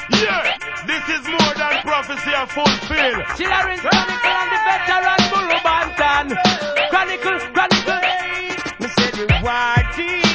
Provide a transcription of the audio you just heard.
Yeah, this is more than prophecy of fulfilled. Chillarin Chronicle and the veteran Buru Bantan. Chronicle. Me say the war team.